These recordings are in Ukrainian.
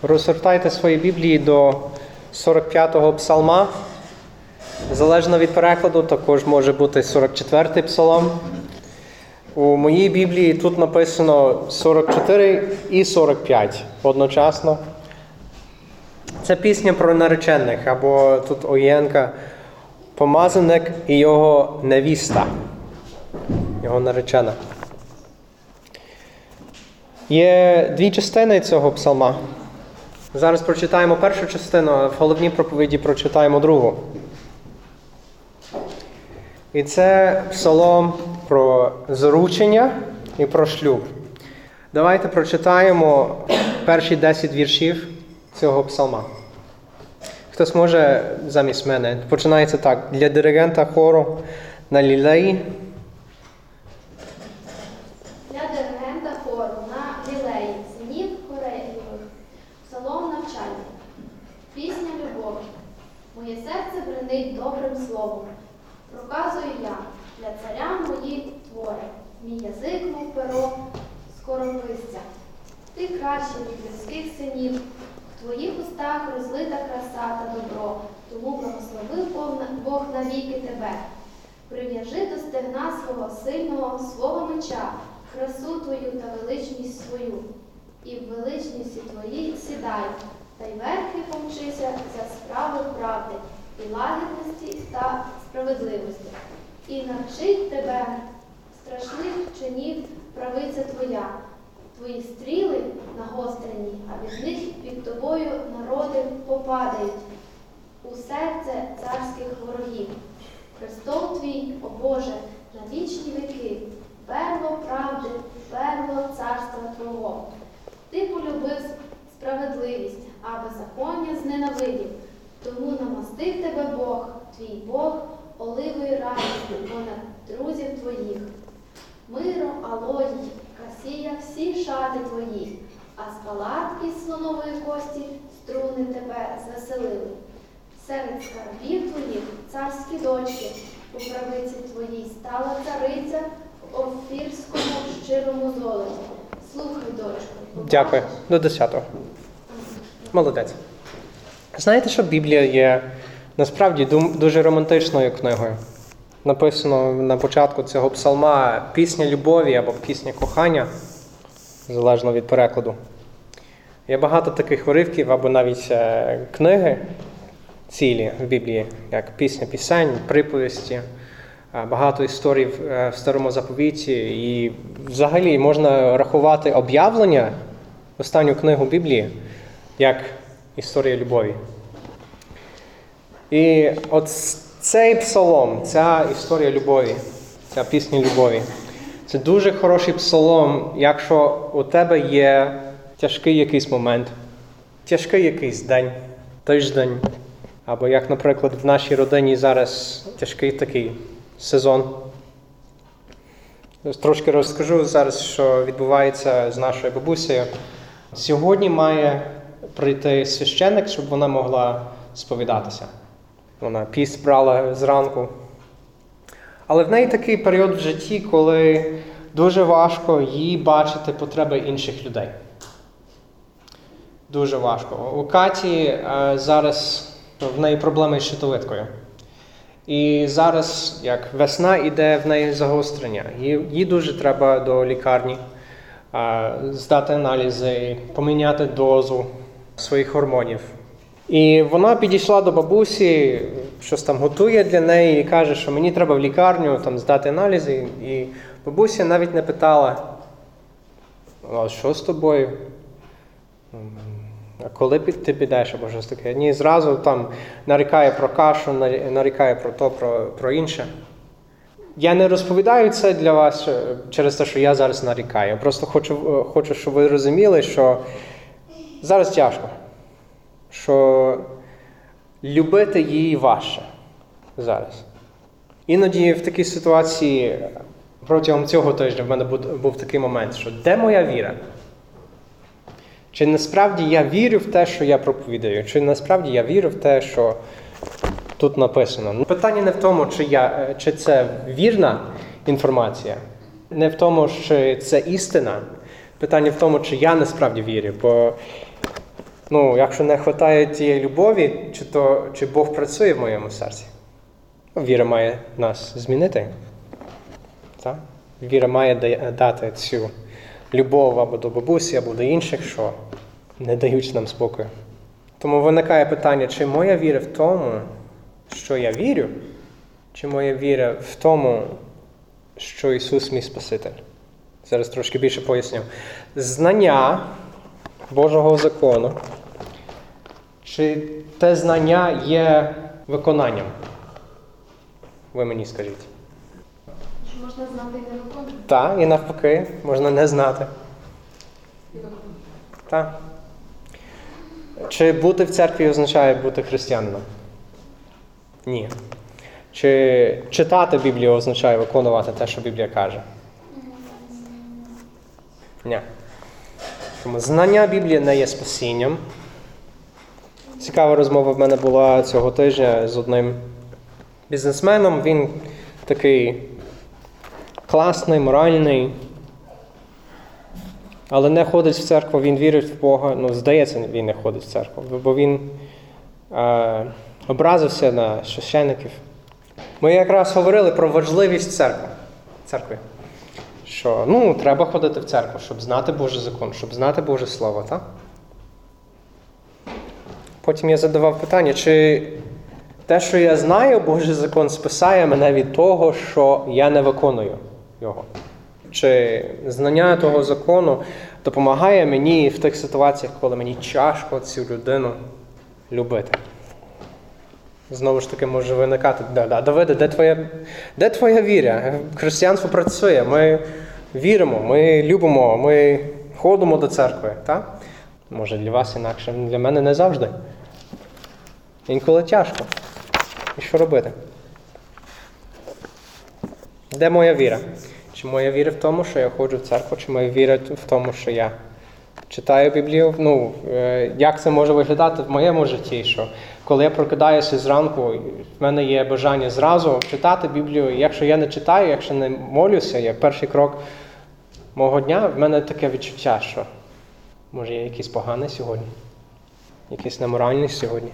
Розгортайте свої Біблії до 45-го псалма. Залежно від перекладу, також може бути 44-й псалом. У моїй Біблії тут написано 44 і 45 одночасно. Це пісня про наречених, або тут Оєнка «Помазаник і його невіста», його наречена. Є дві частини цього псалма. Зараз прочитаємо першу частину, а в головній проповіді прочитаємо другу. І це псалом про заручення і про шлюб. Давайте прочитаємо перші 10 віршів цього псалма. Хтось може замість мене. Починається так. Для диригента хору на лілеї. Для диригента хору на лілеї, синів Кореєвих, псалом навчальний. Пісня любові. Моє серце бренить добрим словом. Проказую я для царя мої твори. Мій язик, мов перо, скорописця. Ти кращий від людських синів. В твоїх устах розлита краса та добро, тому благословив Бог навіки тебе. Прив'яжи до стегна свого сильного, свого меча, красу твою та величність свою. І в величності твоїй сідай, та й верхи помчися за справи правди, і лагідності та справедливості. І навчить тебе страшних чинів правиця твоя. Твої стріли нагострені, а від них під тобою народи попадають у серце царських ворогів. Престол твій, о Боже, на вічні віки, перло правди, перло царства Твого. Ти полюбив справедливість, а беззаконня зненавидів. Тому намастив тебе Бог, твій Бог, оливою радістю понад друзів твоїх. Миро, алої, касія, всі шати твої, а з палатки з слонової кості струни тебе звеселили. Серед скарбів твоїх царські дочки, у правиці твоїй стала цариця в офірському щирому золоті. Слухай, дочко. Дякую. До 10-го. Молодець. Знаєте, що Біблія є насправді дуже романтичною книгою? Написано на початку цього псалма пісня любові або пісня кохання, залежно від перекладу. Є багато таких уривків або навіть книги цілі в Біблії, як пісня пісень, приповісті, багато історій в Старому Заповіті. І взагалі можна рахувати об'явлення, останню книгу Біблії, як історія любові. І от цей псалом, ця історія любові, ця пісня любові, це дуже хороший псалом, якщо у тебе є тяжкий якийсь момент, тяжкий якийсь день, тиждень, або як, наприклад, в нашій родині зараз тяжкий такий сезон. Трошки розкажу зараз, що відбувається з нашою бабусею. Сьогодні має прийти священник, щоб вона могла сповідатися. Вона піст брала зранку. Але в неї такий період в житті, коли дуже важко їй бачити потреби інших людей. Дуже важко. У Каті зараз в неї проблеми з щитовидкою. І зараз, як весна, іде в неї загострення. Їй дуже треба до лікарні здати аналізи, поміняти дозу своїх гормонів. І вона підійшла до бабусі, щось там готує для неї і каже, що мені треба в лікарню там здати аналізи. І бабуся навіть не питала, а що з тобою? А коли ти підеш або щось таке? Ні, зразу там нарікає про кашу, нарікає про то, про інше. Я не розповідаю це для вас через те, що я зараз нарікаю. Я просто хочу, щоб ви розуміли, що зараз тяжко. Що любити її важче зараз. Іноді в такій ситуації протягом цього тижня в мене був такий момент, що де моя віра? Чи насправді я вірю в те, що я проповідаю? Чи насправді я вірю в те, що тут написано? Питання не в тому, чи це вірна інформація, не в тому, чи це істина. Питання в тому, чи я насправді вірю. Бо Якщо не вистачає тієї любові, чи Бог працює в моєму серці? Віра має нас змінити. Так? Віра має дати цю любов або до бабусі, або до інших, що не дають нам спокою. Тому виникає питання, чи моя віра в тому, що я вірю, чи моя віра в тому, що Ісус мій Спаситель? Зараз трошки більше поясню. Знання Божого закону, чи те знання є виконанням? Ви мені скажіть. Що можна знати і не виконувати? Так, і навпаки, можна не знати. Так. Чи бути в церкві означає бути християнином? Ні. Чи читати Біблію означає виконувати те, що Біблія каже? Ні. Тому знання Біблії не є спасінням. Цікава розмова в мене була цього тижня з одним бізнесменом. Він такий класний, моральний, але не ходить в церкву, він вірить в Бога. Здається, він не ходить в церкву, бо він образився на священиків. Ми якраз говорили про важливість церкви. Що, треба ходити в церкву, щоб знати Божий закон, щоб знати Боже Слово, так? Потім я задавав питання, чи те, що я знаю Божий закон, спасає мене від того, що я не виконую його? Чи знання того закону допомагає мені в тих ситуаціях, коли мені тяжко цю людину любити? Знову ж таки може виникати, Давиде, де твоя віра? Християнство працює, ми віримо, ми любимо, ми ходимо до церкви. Так? Може для вас інакше, для мене не завжди. Інколи тяжко. І що робити? Де моя віра? Чи моя віра в тому, що я ходжу в церкву, чи моя віра в тому, що я читаю Біблію? Як це може виглядати в моєму житті? Що коли я прокидаюся зранку, в мене є бажання зразу читати Біблію. Якщо я не читаю, якщо не молюся, як перший крок мого дня, в мене таке відчуття, що може я якийсь поганий сьогодні, якийсь неморальний сьогодні.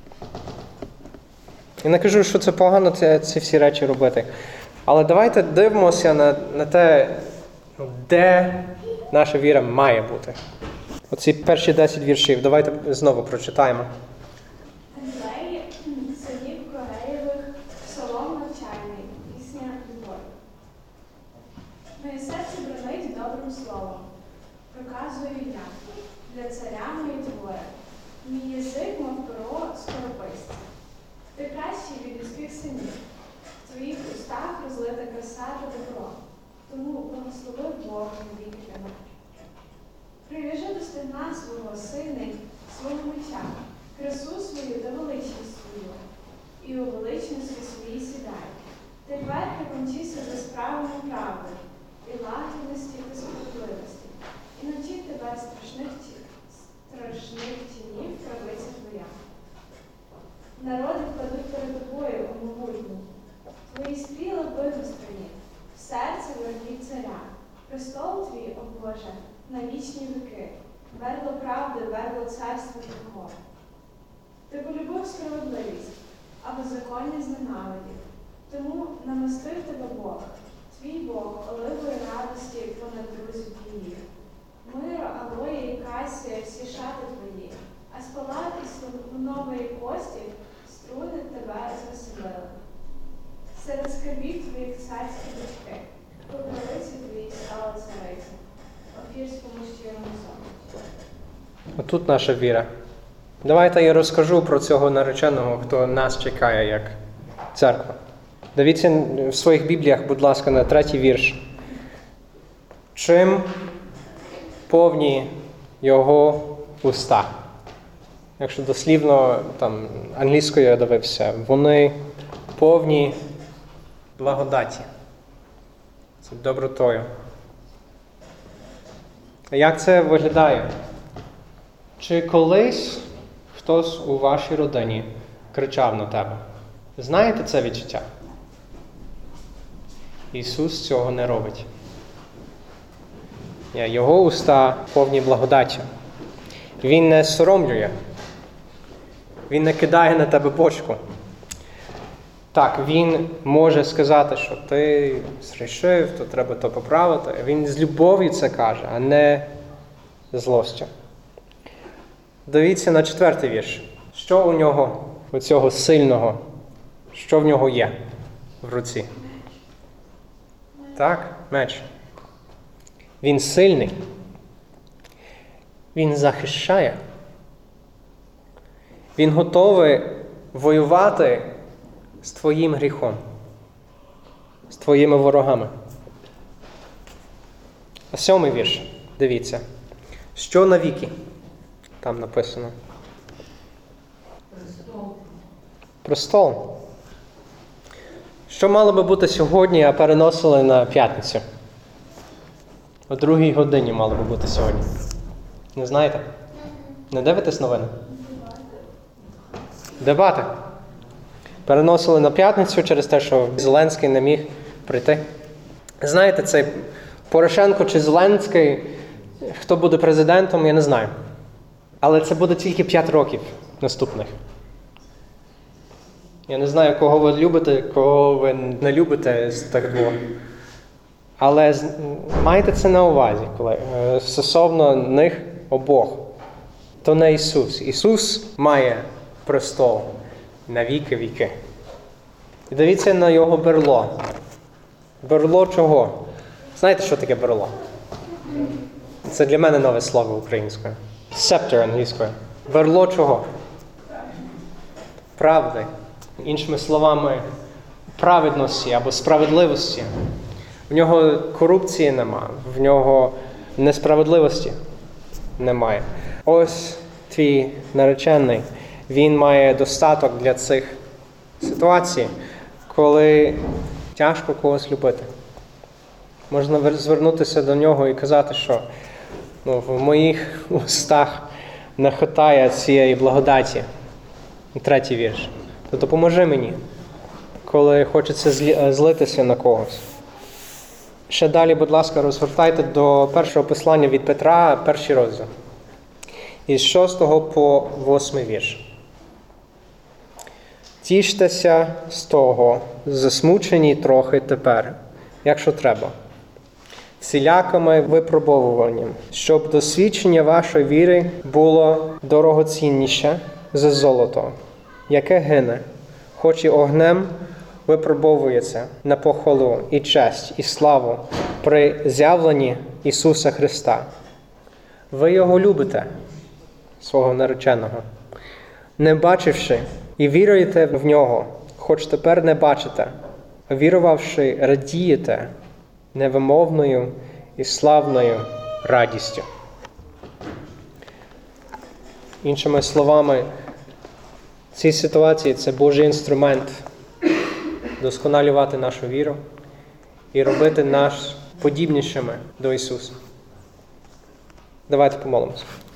Я не кажу, що це погано, ці всі речі робити. Але давайте дивимося на те, де наша віра має бути. Оці перші 10 віршів. Давайте знову прочитаємо. Андреї, синів Кореєвих, псалом навчальний, пісня любові. Моє серце бронить добрим словом. Проказую я, для царя мої твоє. Мій язик, мов перо, скорописця. Ти кращий від людських синів. В твоїх устах розлита краса та добро. Тому благослови Бог навіки для мене. Прив'яжи до стегна свого сина, свого меча, красу свою та величність свою, і у величності своїй сідай. Тепер помчися за справами правди, і лагідності та справедливості, і навчить тебе страшних тінів правиця твоя. Народи впадуть перед тобою, о могутній. Твої стріли вигострені, в серці ворогів царя. Престол твій, о Боже, на вічні віки, верло правди, верло царства Твого. Ти полюбив справедливість, а беззаконня зненавидів. Тому намастив тебе Бог, твій Бог, оливою радості понад друзів твоїх. Миро, алоє і касія, всі шати твої, а з палат і слонової кості струни тебе звеселили. Серед скарбів твоїх царські дочки, по правиці твоїй стала цариця, Офірському щирому сонцю. Отут наша віра. Давайте я розкажу про цього нареченого, хто нас чекає як церква. Дивіться в своїх бібліях, будь ласка, на 3-й вірш. Чим повні його уста? Якщо дослівно англійською я дивився, вони повні благодаті. Це добротою. А як це виглядає? Чи колись хтось у вашій родині кричав на тебе? Знаєте це відчуття? Ісус цього не робить. Його уста повні благодаті. Він не соромлює. Він не кидає на тебе бочку. Так, він може сказати, що ти зрішив, то треба то поправити. Він з любов'ю це каже, а не злостю. Дивіться на 4-й вірш. Що у нього, у цього сильного, що в нього є в руці? Так, меч. Він сильний. Він захищає. Він готовий воювати з твоїм гріхом, з твоїми ворогами. А 7-й вірш, дивіться. Що навіки? Там написано. Престол. Що мало би бути сьогодні, а переносили на п'ятницю? О 2-й годині мало би бути сьогодні. Не знаєте? Не дивитесь новини? Дебати. Переносили на п'ятницю через те, що Зеленський не міг прийти. Знаєте, цей Порошенко чи Зеленський, хто буде президентом, я не знаю. Але це буде тільки 5 років наступних. Я не знаю, кого ви любите, кого ви не любите з тих двох. Але майте це на увазі, коли стосовно них обох. То не Ісус. Ісус має престол на віки-віки. І дивіться на його берло. Берло чого? Знаєте, що таке берло? Це для мене нове слово українською. Scepter англійською. Берло чого? Правди. Іншими словами, праведності або справедливості. В нього корупції нема, в нього несправедливості немає. Ось твій наречений, він має достаток для цих ситуацій, коли тяжко когось любити. Можна звернутися до нього і казати, що в моїх устах не хватає цієї благодаті. 3-й вірш. То допоможи мені, коли хочеться злитися на когось. Ще далі, будь ласка, розгортайте до першого послання від Петра, 1-й розділ. Із 6 по 8 вірш. Тіштеся з того, засмучені трохи тепер, якщо треба, всілякими випробовуванням, щоб досвідчення вашої віри було дорогоцінніше за золото, яке гине, хоч і огнем випробовується на похвалу і честь, і славу при з'явленні Ісуса Христа. Ви Його любите, свого нареченого, не бачивши і віруєте в Нього, хоч тепер не бачите, а вірувавши, радієте невимовною і славною радістю. Іншими словами, в цій ситуації це Божий інструмент досконалювати нашу віру і робити нас подібнішими до Ісуса. Давайте помолимося.